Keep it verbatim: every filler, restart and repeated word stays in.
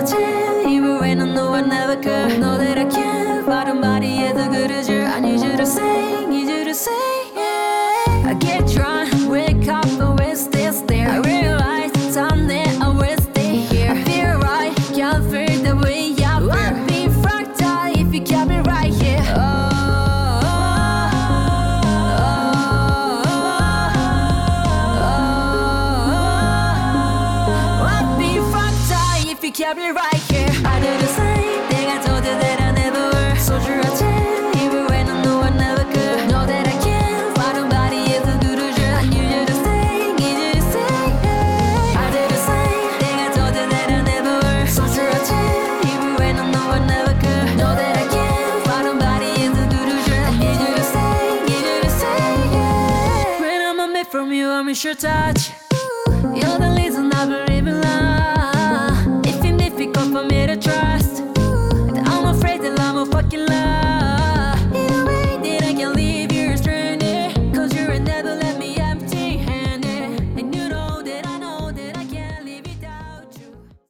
같아 even when I know I never could. Know that I can't 바른 바디에도 그려져. I need you to say, need you to say yeah. I get drunk, wake up and we still stare. I realize time that I will stay here. I feel right, can't feel the way I feel. I'd be fractal if you kept me right here. Oh, if you kept me right here. I do the same thing I told you that I never were. So sure I tell even when I know I never could. Know that I can't 바른 바디에도 그려져. I need you to stay, need you to stay yeah. I do the same thing I told you that I never were. So sure I tell even when I know I never could. Know that I can't 바른 바디에도 그려져. I need you to stay, need you to stay yeah. When I'm away from you I miss your touch. You're the reason I believe in love.